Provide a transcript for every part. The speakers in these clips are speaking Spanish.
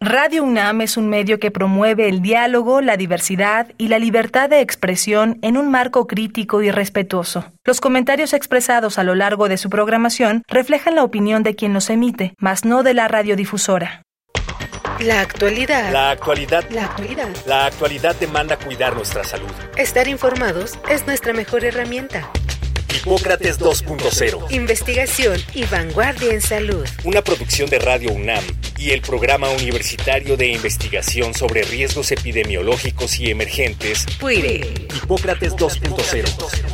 Radio UNAM es un medio que promueve el diálogo, la diversidad y la libertad de expresión en un marco crítico y respetuoso. Los comentarios expresados a lo largo de su programación reflejan la opinión de quien los emite, mas no de la radiodifusora. La actualidad. La actualidad. La actualidad. La actualidad demanda cuidar nuestra salud. Estar informados es nuestra mejor herramienta. Hipócrates 2.0. Investigación y vanguardia en salud. Una producción de Radio UNAM y el Programa Universitario de Investigación sobre Riesgos Epidemiológicos y Emergentes. PUIRE. Hipócrates 2.0.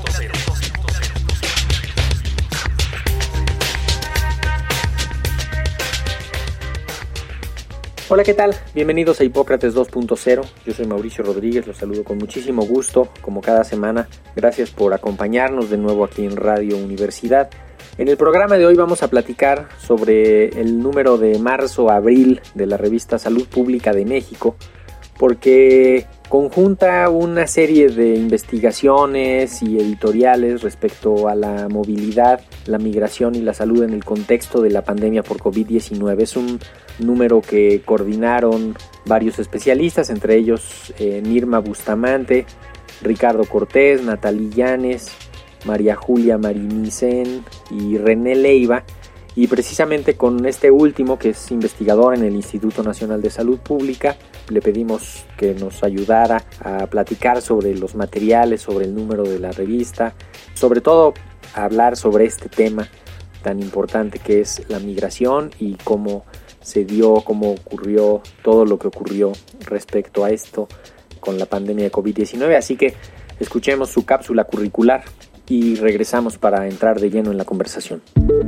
Hola, ¿qué tal? Bienvenidos a Hipócrates 2.0. Yo soy Mauricio Rodríguez, los saludo con muchísimo gusto, como cada semana. Gracias por acompañarnos de nuevo aquí en Radio Universidad. En el programa de hoy vamos a platicar sobre el número de marzo-abril de la revista Salud Pública de México, porque conjunta una serie de investigaciones y editoriales respecto a la movilidad, la migración y la salud en el contexto de la pandemia por COVID-19. Es un número que coordinaron varios especialistas, entre ellos Nirma Bustamante, Ricardo Cortés, Natalí Llanes, María Julia Marinicen y René Leiva. Y precisamente con este último, que es investigador en el Instituto Nacional de Salud Pública, le pedimos que nos ayudara a platicar sobre los materiales, sobre el número de la revista, sobre todo a hablar sobre este tema tan importante que es la migración y cómo se dio, cómo ocurrió todo lo que ocurrió respecto a esto con la pandemia de COVID-19. Así que escuchemos su cápsula curricular y regresamos para entrar de lleno en la conversación.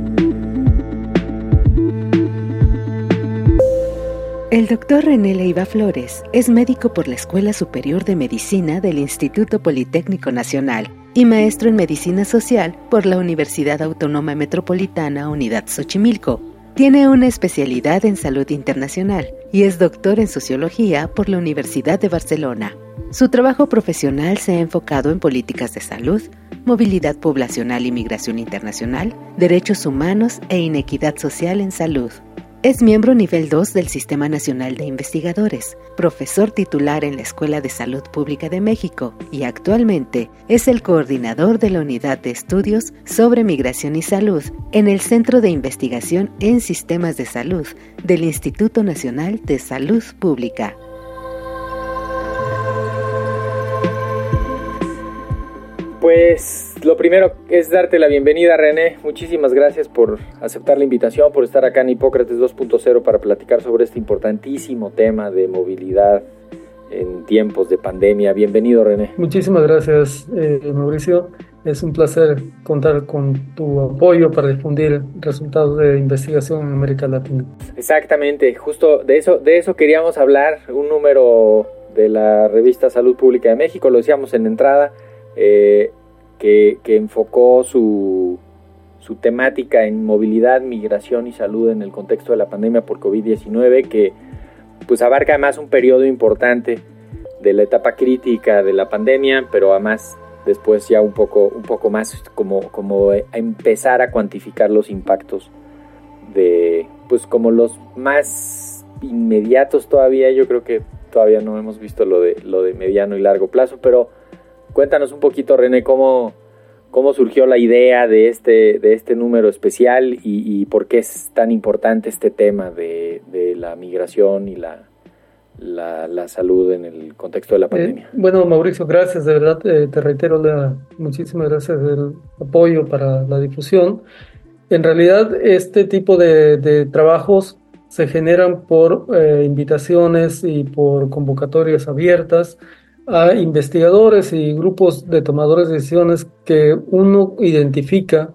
El doctor René Leiva Flores es médico por la Escuela Superior de Medicina del Instituto Politécnico Nacional y maestro en Medicina Social por la Universidad Autónoma Metropolitana Unidad Xochimilco. Tiene una especialidad en salud internacional y es doctor en sociología por la Universidad de Barcelona. Su trabajo profesional se ha enfocado en políticas de salud, movilidad poblacional y migración internacional, derechos humanos e inequidad social en salud. Es miembro nivel 2 del Sistema Nacional de Investigadores, profesor titular en la Escuela de Salud Pública de México y actualmente es el coordinador de la Unidad de Estudios sobre Migración y Salud en el Centro de Investigación en Sistemas de Salud del Instituto Nacional de Salud Pública. Pues lo primero es darte la bienvenida, René. Muchísimas gracias por aceptar la invitación, por estar acá en Hipócrates 2.0 para platicar sobre este importantísimo tema de movilidad en tiempos de pandemia. Bienvenido, René. Muchísimas gracias, Mauricio. Es un placer contar con tu apoyo para difundir resultados de investigación en América Latina. Exactamente, justo de eso queríamos hablar. Un número de la revista Salud Pública de México, lo decíamos en la entrada, que enfocó su temática en movilidad, migración y salud en el contexto de la pandemia por COVID-19, que pues abarca además un periodo importante de la etapa crítica de la pandemia, pero además después ya un poco más como empezar a cuantificar los impactos de, pues como los más inmediatos todavía. Yo creo que todavía no hemos visto lo de mediano y largo plazo, pero cuéntanos un poquito, René, cómo surgió la idea de este número especial y por qué es tan importante este tema de la migración y la salud en el contexto de la pandemia. Bueno, Mauricio, gracias, de verdad, te reitero muchísimas gracias del apoyo para la difusión. En realidad, este tipo de trabajos se generan por invitaciones y por convocatorias abiertas a investigadores y grupos de tomadores de decisiones que uno identifica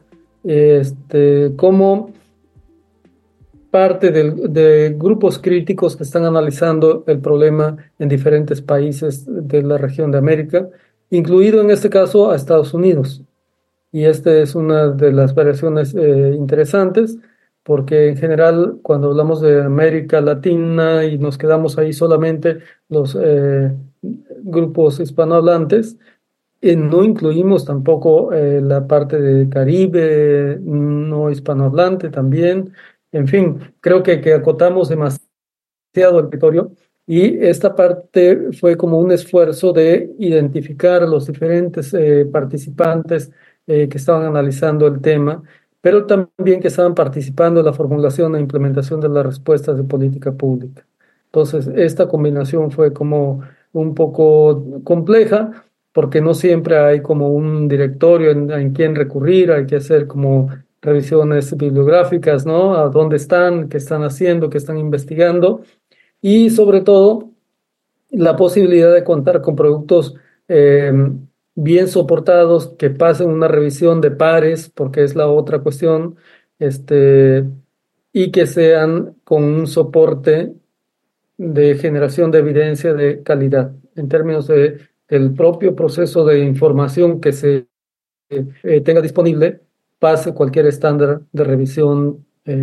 como parte de grupos críticos que están analizando el problema en diferentes países de la región de América, incluido en este caso a Estados Unidos. Y esta es una de las variaciones interesantes, porque en general cuando hablamos de América Latina y nos quedamos ahí solamente los grupos hispanohablantes, no incluimos tampoco la parte de Caribe, no hispanohablante también. En fin, creo que acotamos demasiado el territorio, y esta parte fue como un esfuerzo de identificar los diferentes participantes que estaban analizando el tema, pero también que estaban participando en la formulación e implementación de las respuestas de política pública. Entonces, esta combinación fue como un poco compleja, porque no siempre hay como un directorio en quien recurrir, hay que hacer como revisiones bibliográficas, ¿no? A dónde están, qué están haciendo, qué están investigando, y sobre todo la posibilidad de contar con productos eh, bien soportados, que pasen una revisión de pares, porque es la otra cuestión, este, y que sean con un soporte de generación de evidencia de calidad, en términos del propio proceso de información que se tenga disponible, pase cualquier estándar de revisión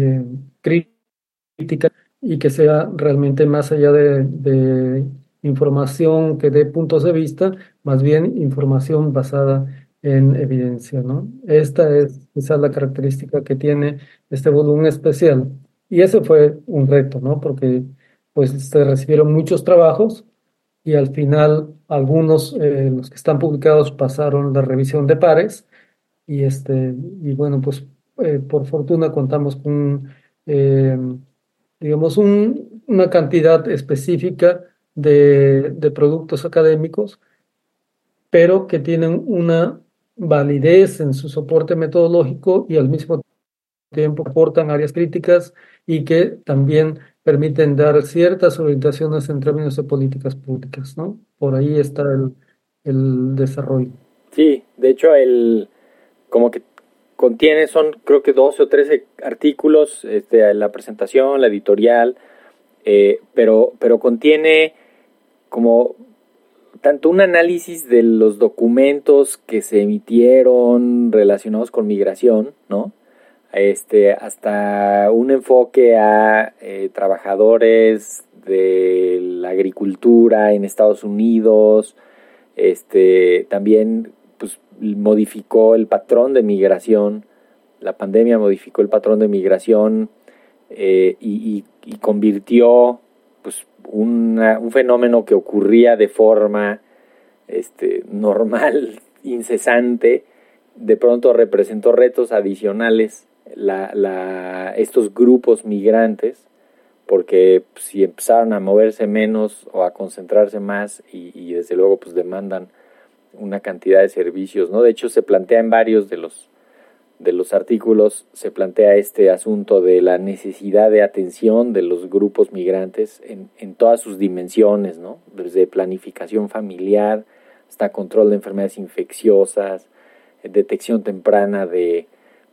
crítica, y que sea realmente más allá de información que dé puntos de vista, más bien información basada en evidencia, ¿no? Esta es quizás la característica que tiene este volumen especial. Y ese fue un reto, ¿no? Porque pues se recibieron muchos trabajos, y al final algunos, los que están publicados, pasaron la revisión de pares, y bueno, pues por fortuna contamos con, eh, digamos, una cantidad específica de productos académicos, pero que tienen una validez en su soporte metodológico, y al mismo tiempo aportan áreas críticas, y que también permiten dar ciertas orientaciones en términos de políticas públicas, ¿no? Por ahí está el desarrollo. Sí, de hecho, como que contiene, son creo que 12 o 13 artículos, la presentación, la editorial, pero contiene como tanto un análisis de los documentos que se emitieron relacionados con migración, ¿no? Hasta un enfoque a trabajadores de la agricultura en Estados Unidos. También pues modificó el patrón de migración, la pandemia modificó el patrón de migración, y convirtió pues un fenómeno que ocurría de forma normal, incesante, de pronto representó retos adicionales estos grupos migrantes, porque pues, si empezaron a moverse menos o a concentrarse más, y desde luego pues demandan una cantidad de servicios, ¿no? De hecho, se plantea en varios de los artículos, se plantea este asunto de la necesidad de atención de los grupos migrantes en todas sus dimensiones, ¿no? Desde planificación familiar hasta control de enfermedades infecciosas, detección temprana de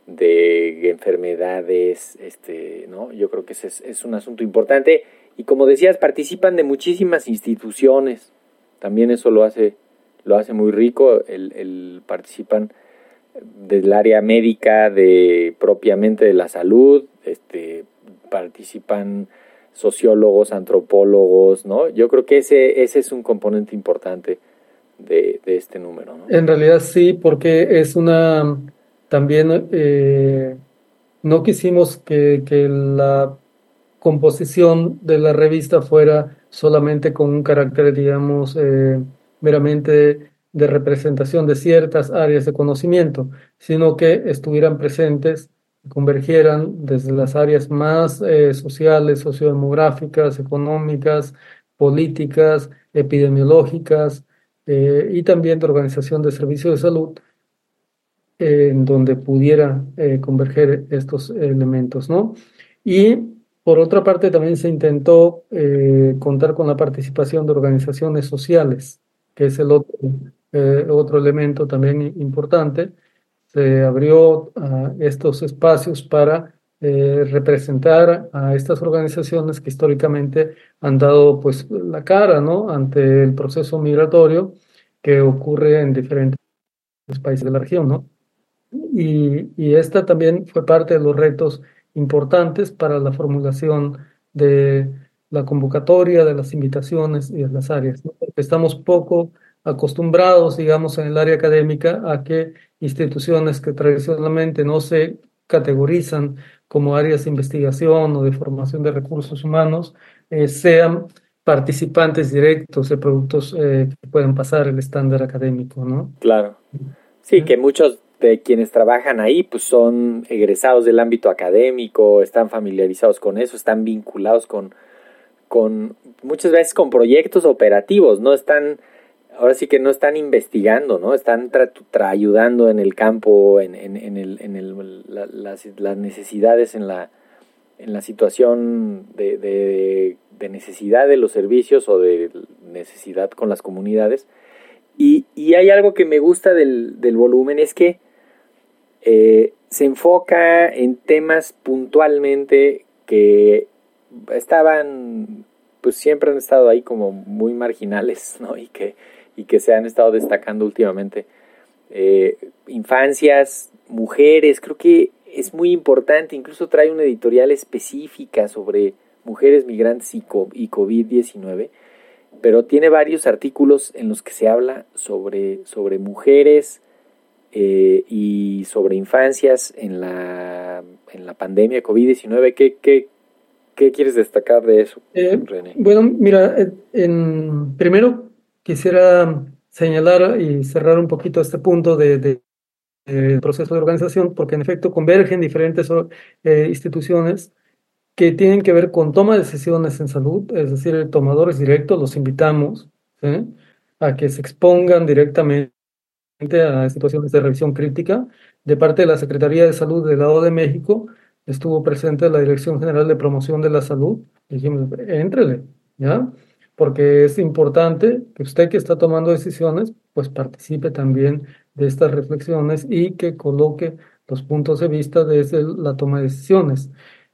enfermedades, ¿no? Yo creo que ese es un asunto importante, y como decías, participan de muchísimas instituciones, también eso lo hace muy rico. Participan del área médica, propiamente de la salud, participan sociólogos, antropólogos, ¿no? Yo creo que ese es un componente importante de este número, ¿no? En realidad sí, porque es también no quisimos que la composición de la revista fuera solamente con un carácter, digamos, meramente de representación de ciertas áreas de conocimiento, sino que estuvieran presentes, convergieran desde las áreas más sociales, sociodemográficas, económicas, políticas, epidemiológicas, y también de organización de servicios de salud, en donde pudiera converger estos elementos, ¿no? Y por otra parte también se intentó contar con la participación de organizaciones sociales, que es el otro elemento también importante. Se abrió estos espacios para representar a estas organizaciones que históricamente han dado pues la cara, ¿no?, ante el proceso migratorio que ocurre en diferentes países de la región, ¿no? Y esta también fue parte de los retos importantes para la formulación de la convocatoria, de las invitaciones y de las áreas, ¿no? Porque estamos poco acostumbrados, digamos, en el área académica, a que instituciones que tradicionalmente no se categorizan como áreas de investigación o de formación de recursos humanos, sean participantes directos de productos que puedan pasar el estándar académico, ¿no? Claro. Sí, que muchos de quienes trabajan ahí pues son egresados del ámbito académico, están familiarizados con eso, están vinculados con muchas veces con proyectos operativos, no están, ahora sí que no están investigando, ¿no? Están ayudando en el campo, las necesidades en la situación de necesidad de los servicios o de necesidad con las comunidades. Y hay algo que me gusta del volumen, es que se enfoca en temas puntualmente que estaban, pues siempre han estado ahí como muy marginales, ¿no? Y que se han estado destacando últimamente. Infancias, mujeres, creo que es muy importante, incluso trae una editorial específica sobre mujeres migrantes y COVID-19, pero tiene varios artículos en los que se habla sobre mujeres y sobre infancias en la pandemia COVID-19. ¿Qué quieres destacar de eso, René? Bueno, mira, primero quisiera señalar y cerrar un poquito este punto del proceso de organización, porque en efecto convergen diferentes instituciones que tienen que ver con toma de decisiones en salud, es decir, tomadores directos, los invitamos, ¿sí?, a que se expongan directamente a situaciones de revisión crítica. De parte de la Secretaría de Salud del lado de México, estuvo presente la Dirección General de Promoción de la Salud. Dijimos, éntrele, ¿ya? Porque es importante que usted, que está tomando decisiones, pues participe también de estas reflexiones y que coloque los puntos de vista desde la toma de decisiones.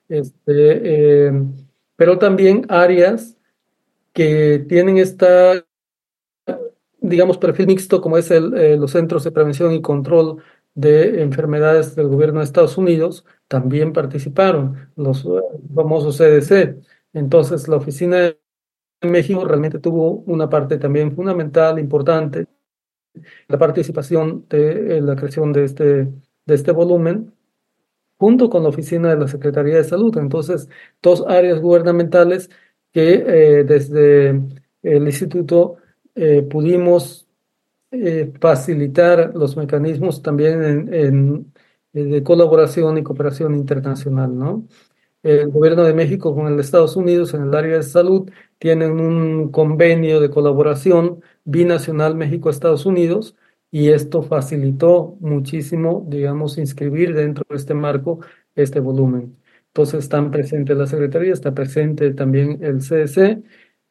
Este, pero también áreas que tienen esta, digamos, perfil mixto, como es los Centros de Prevención y Control de Enfermedades del Gobierno de Estados Unidos, también participaron, los famosos CDC. Entonces, la Oficina de México realmente tuvo una parte también fundamental, importante, la participación de la creación de este volumen, junto con la Oficina de la Secretaría de Salud. Entonces, dos áreas gubernamentales que desde el instituto pudimos facilitar los mecanismos también de colaboración y cooperación internacional, ¿no? El gobierno de México con el de Estados Unidos en el área de salud tienen un convenio de colaboración binacional México-Estados Unidos, y esto facilitó muchísimo, digamos, inscribir dentro de este marco este volumen. Entonces están presentes la Secretaría, está presente también el CDC,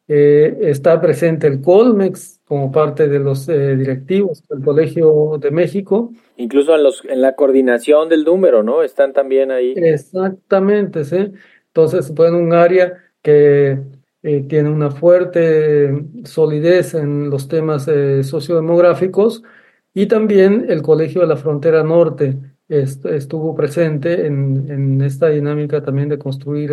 está presente el Colmex como parte de los directivos del Colegio de México. Incluso en la coordinación del número, ¿no? Están también ahí. Exactamente, sí. Entonces, bueno, un área que tiene una fuerte solidez en los temas sociodemográficos, y también el Colegio de la Frontera Norte estuvo presente en esta dinámica también de construir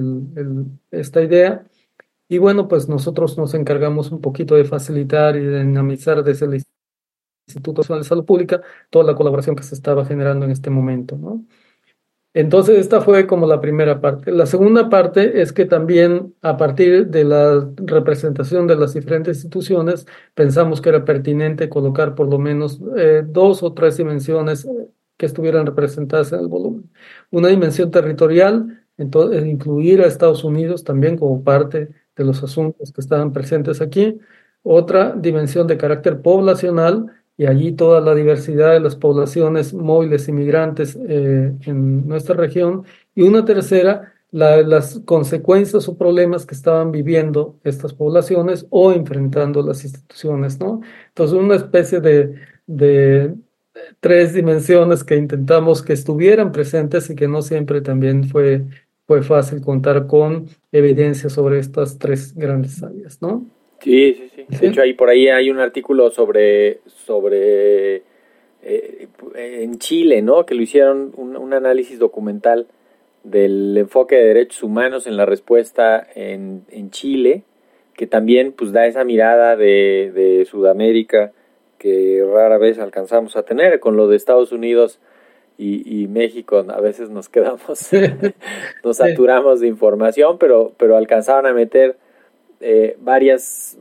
esta idea. Y bueno, pues nosotros nos encargamos un poquito de facilitar y de dinamizar desde el Instituto Nacional de Salud Pública toda la colaboración que se estaba generando en este momento, ¿no? Entonces, esta fue como la primera parte. La segunda parte es que también, a partir de la representación de las diferentes instituciones, pensamos que era pertinente colocar por lo menos 2 o 3 dimensiones que estuvieran representadas en el volumen. Una dimensión territorial, entonces incluir a Estados Unidos también como parte de los asuntos que estaban presentes aquí. Otra dimensión de carácter poblacional, y allí toda la diversidad de las poblaciones móviles inmigrantes en nuestra región. Y una tercera, las consecuencias o problemas que estaban viviendo estas poblaciones o enfrentando las instituciones, ¿no? Entonces, una especie de 3 dimensiones que intentamos que estuvieran presentes, y que no siempre también fue fácil contar con evidencia sobre estas 3 grandes áreas, ¿no? Sí. De hecho, por ahí hay un artículo sobre en Chile, ¿no? Que lo hicieron un análisis documental del enfoque de derechos humanos en la respuesta en Chile, que también pues da esa mirada de Sudamérica que rara vez alcanzamos a tener. Con lo de Estados Unidos y México a veces nos quedamos, nos saturamos de información, pero alcanzaban a meter varios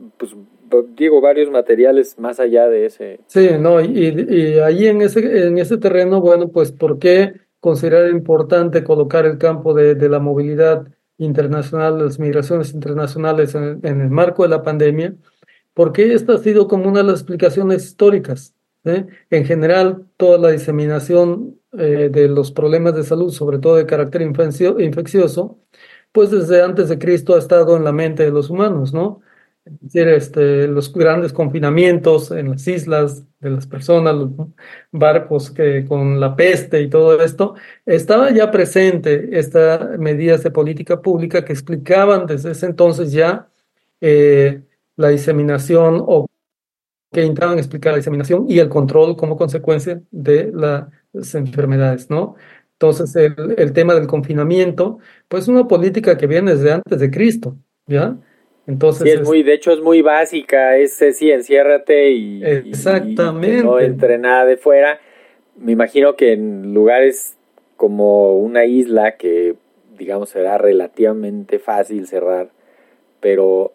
materiales más allá de ese. Sí, no, y ahí en ese terreno, bueno, pues ¿por qué considerar importante colocar el campo de la movilidad internacional, las migraciones internacionales en el marco de la pandemia? Porque esta ha sido como una de las explicaciones históricas, ¿sí? En general, toda la diseminación de los problemas de salud, sobre todo de carácter infeccioso, pues desde antes de Cristo ha estado en la mente de los humanos, ¿no? Es decir, los grandes confinamientos en las islas de las personas, los barcos que con la peste y todo esto, estaba ya presente estas medidas de política pública que explicaban desde ese entonces ya eh, la diseminación o que intentaban explicar la diseminación y el control como consecuencia de las enfermedades, ¿no? Entonces, el tema del confinamiento, pues una política que viene desde antes de Cristo, ¿ya? Entonces, Sí, de hecho es muy básica, sí, enciérrate y que no exactamente. entre nada de fuera. Me imagino que en lugares como una isla que, digamos, será relativamente fácil cerrar, pero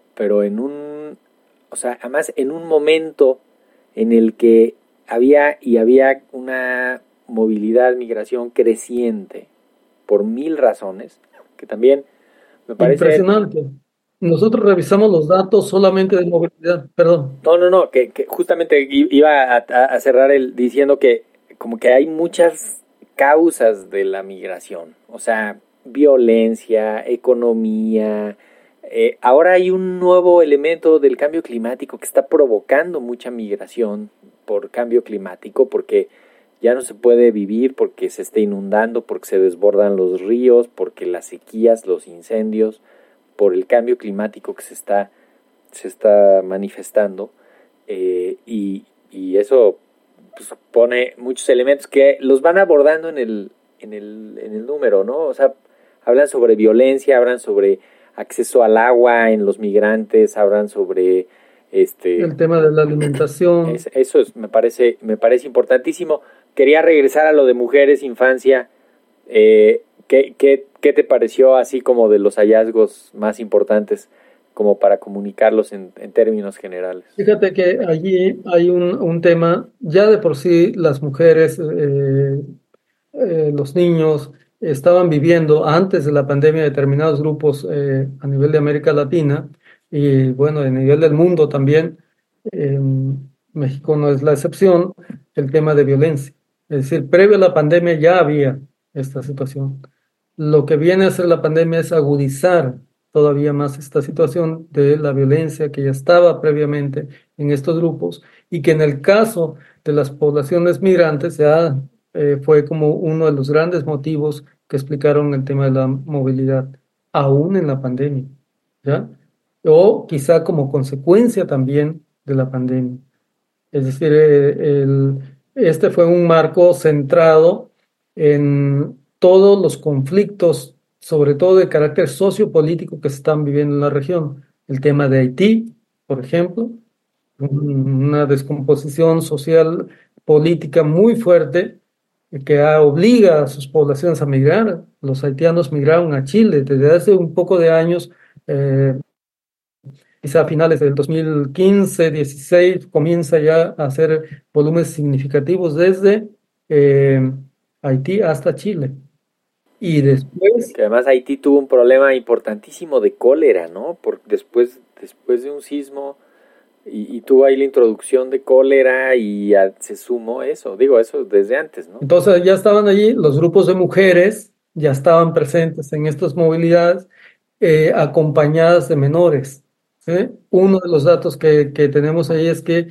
o sea, además en un momento en el que había una movilidad, migración creciente por mil razones, que también me parece. Impresionante. Nosotros revisamos los datos solamente de movilidad, perdón. No, que justamente iba a cerrar diciendo que como que hay muchas causas de la migración, o sea, violencia, economía. Ahora hay un nuevo elemento del cambio climático que está provocando mucha migración por cambio climático, porque ya no se puede vivir, porque se está inundando, porque se desbordan los ríos, porque las sequías, los incendios, por el cambio climático que se está manifestando, y eso pues, pone muchos elementos que los van abordando en el número, ¿no? O sea, hablan sobre violencia, hablan sobre acceso al agua en los migrantes, hablan sobre El tema de la alimentación. me parece importantísimo. Quería regresar a lo de mujeres, infancia. ¿Qué te pareció así como de los hallazgos más importantes como para comunicarlos en términos generales? Fíjate que allí hay un tema, ya de por sí las mujeres, los niños estaban viviendo antes de la pandemia determinados grupos a nivel de América Latina y bueno, a nivel del mundo también. México no es la excepción, el tema de violencia. Es decir, previo a la pandemia ya había esta situación. Lo que viene a hacer la pandemia es agudizar todavía más esta situación de la violencia que ya estaba previamente en estos grupos y que en el caso de las poblaciones migrantes ya fue como uno de los grandes motivos que explicaron el tema de la movilidad, aún en la pandemia, ¿ya? O quizá como consecuencia también de la pandemia. Es decir, este fue un marco centrado en todos los conflictos, sobre todo de carácter sociopolítico que se están viviendo en la región. El tema de Haití, por ejemplo, una descomposición social política muy fuerte que obliga a sus poblaciones a migrar. Los haitianos migraron a Chile desde hace un poco de años. Quizá a finales del 2015, 16, comienza ya a hacer volúmenes significativos desde Haití hasta Chile. Y después, Que además Haití tuvo un problema importantísimo de cólera, ¿no? Después de un sismo y tuvo ahí la introducción de cólera y se sumó eso, digo eso desde antes, ¿no? entonces ya estaban allí los grupos de mujeres, ya estaban presentes en estas movilidades, acompañadas de menores, ¿sí? Uno de los datos que tenemos ahí es que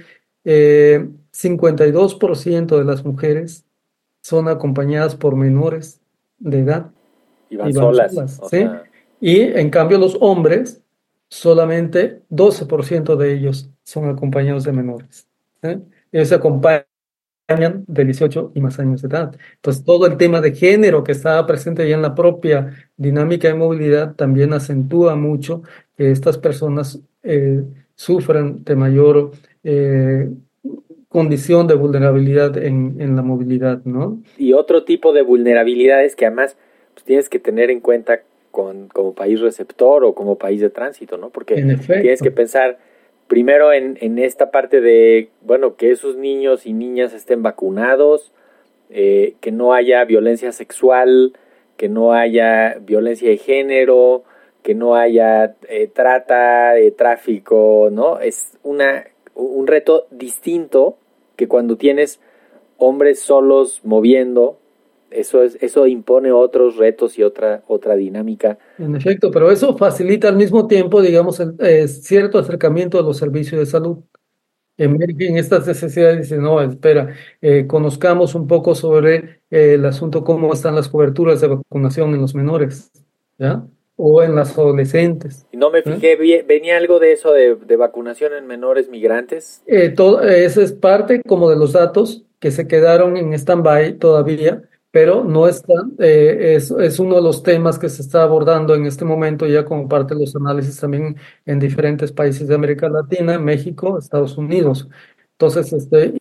52% de las mujeres son acompañadas por menores de edad Y y van van solas, solas, o ¿sí? sea, Y en cambio los hombres, solamente 12% de ellos son acompañados de menores, ¿sí? Ellos se acompañan de 18 y más años de edad. Entonces, todo el tema de género que estaba presente ya en la propia dinámica de movilidad también acentúa mucho que estas personas sufran de mayor condición de vulnerabilidad en la movilidad, ¿no? Y otro tipo de vulnerabilidades que además pues, tienes que tener en cuenta como país receptor o como país de tránsito, ¿no? Porque tienes que pensar primero en esta parte de, bueno, que esos niños y niñas estén vacunados, que no haya violencia sexual, que no haya violencia de género, que no haya trata, tráfico, ¿no? Es un reto distinto que cuando tienes hombres solos moviendo, eso impone otros retos y otra dinámica. En efecto, pero eso facilita al mismo tiempo, digamos, cierto acercamiento a los servicios de salud. En estas necesidades dice, no, espera, conozcamos un poco sobre el asunto, cómo están las coberturas de vacunación en los menores, ¿ya? O en las adolescentes. Y no me fijé, ¿venía algo de eso de vacunación en menores migrantes? Eso es parte como de los datos que se quedaron en stand-by todavía, pero no están, es uno de los temas que se está abordando en este momento ya como parte de los análisis también en diferentes países de América Latina, México, Estados Unidos. Entonces,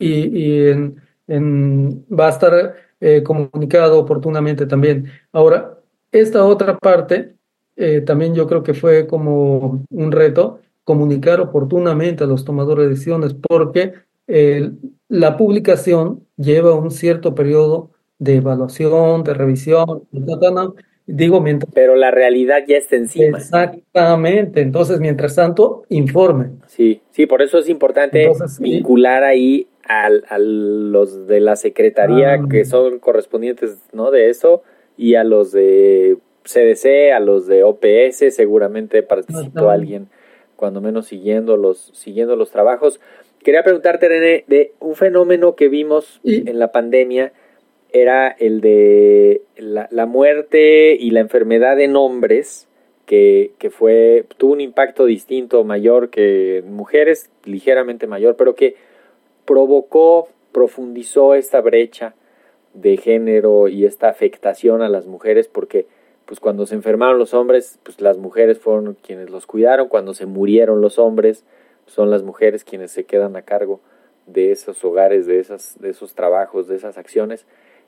va a estar comunicado oportunamente también. Ahora, esta otra parte también yo creo que fue como un reto comunicar oportunamente a los tomadores de decisiones, porque la publicación lleva un cierto periodo de evaluación, de revisión, digo, mientras... Pero la realidad ya está encima. Exactamente, entonces, mientras tanto, informe. Sí, por eso es importante vincular ahí a los de la Secretaría que son correspondientes, ¿no? De eso, y a los de CDC, a los de OPS, seguramente participó alguien, cuando menos siguiendo los trabajos. Quería preguntarte, René, de un fenómeno que vimos en la pandemia, era el de la muerte y la enfermedad en hombres, que tuvo un impacto distinto, mayor que en mujeres, ligeramente mayor, pero que profundizó esta brecha de género y esta afectación a las mujeres, porque pues cuando se enfermaron los hombres, pues las mujeres fueron quienes los cuidaron. Cuando se murieron los hombres, son las mujeres quienes se quedan a cargo de esos hogares, de esos trabajos, de esas acciones.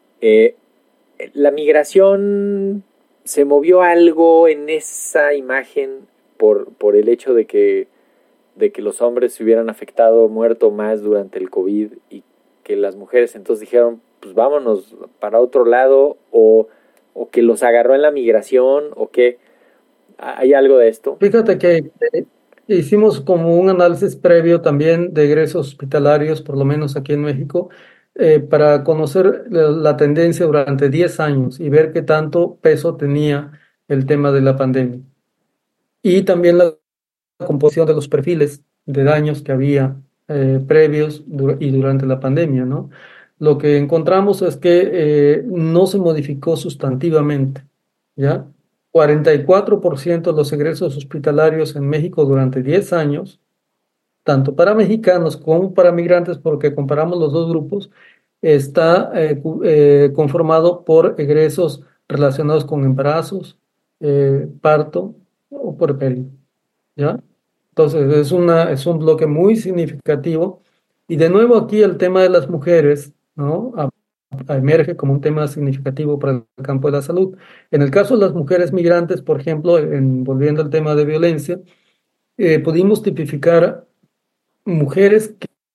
La migración, ¿se movió algo en esa imagen por el hecho de que los hombres se hubieran muerto más durante el COVID, y que las mujeres entonces dijeron, pues vámonos para otro lado, o que los agarró en la migración, o qué? ¿Hay algo de esto? Fíjate que hicimos como un análisis previo también de egresos hospitalarios, por lo menos aquí en México, para conocer la tendencia durante 10 años y ver qué tanto peso tenía el tema de la pandemia. Y también la composición de los perfiles de daños que había previos y durante la pandemia, ¿no? Lo que encontramos es que no se modificó sustantivamente, ¿ya? 44% de los egresos hospitalarios en México durante 10 años, tanto para mexicanos como para migrantes, porque comparamos los dos grupos, está conformado por egresos relacionados con embarazos, parto o puerperio, ¿ya? Entonces es un bloque muy significativo. Y de nuevo aquí el tema de las mujeres, ¿no? Emerge como un tema significativo para el campo de la salud. En el caso de las mujeres migrantes, por ejemplo, volviendo al tema de violencia, pudimos tipificar mujeres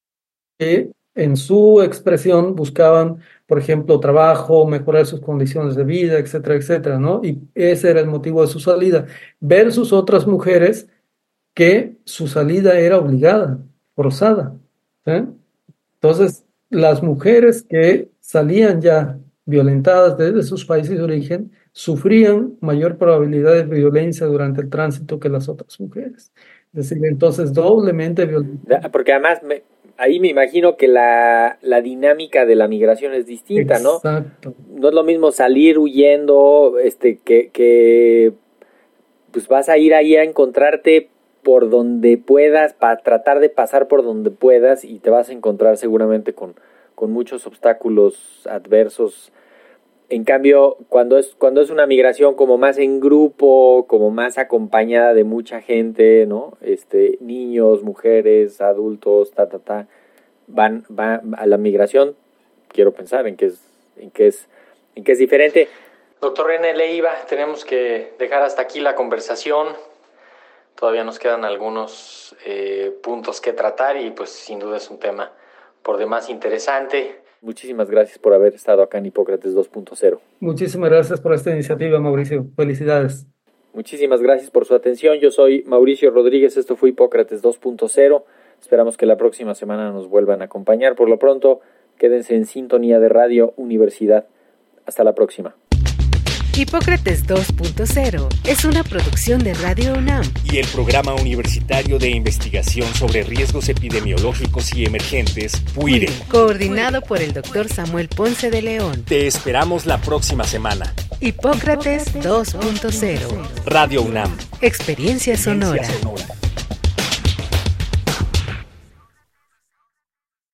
que en su expresión buscaban, por ejemplo, trabajo, mejorar sus condiciones de vida, etcétera, etcétera, ¿no? Y ese era el motivo de su salida, versus otras mujeres que su salida era obligada, forzada, ¿sí? Entonces, las mujeres que salían ya violentadas desde sus países de origen sufrían mayor probabilidad de violencia durante el tránsito que las otras mujeres. Es decir, entonces doblemente violenta. Porque además ahí me imagino que la dinámica de la migración es distinta, ¿no? Exacto. No es lo mismo salir huyendo, que pues vas a ir ahí a encontrarte por donde puedas, para tratar de pasar por donde puedas, y te vas a encontrar seguramente con muchos obstáculos adversos. En cambio, cuando es una migración como más en grupo, como más acompañada de mucha gente, ¿no? Niños, mujeres, adultos, va a la migración, quiero pensar en que es diferente. Doctor René Leiva, tenemos que dejar hasta aquí la conversación. Todavía nos quedan algunos puntos que tratar y pues sin duda es un tema por demás interesante. Muchísimas gracias por haber estado acá en Hipócrates 2.0. Muchísimas gracias por esta iniciativa, Mauricio. Felicidades. Muchísimas gracias por su atención. Yo soy Mauricio Rodríguez. Esto fue Hipócrates 2.0. Esperamos que la próxima semana nos vuelvan a acompañar. Por lo pronto, quédense en sintonía de Radio Universidad. Hasta la próxima. Hipócrates 2.0 es una producción de Radio UNAM y el Programa Universitario de Investigación sobre Riesgos Epidemiológicos y Emergentes, PUIRE, coordinado por el Dr. Samuel Ponce de León. Te esperamos la próxima semana. Hipócrates 2.0 Radio UNAM. Experiencia sonora.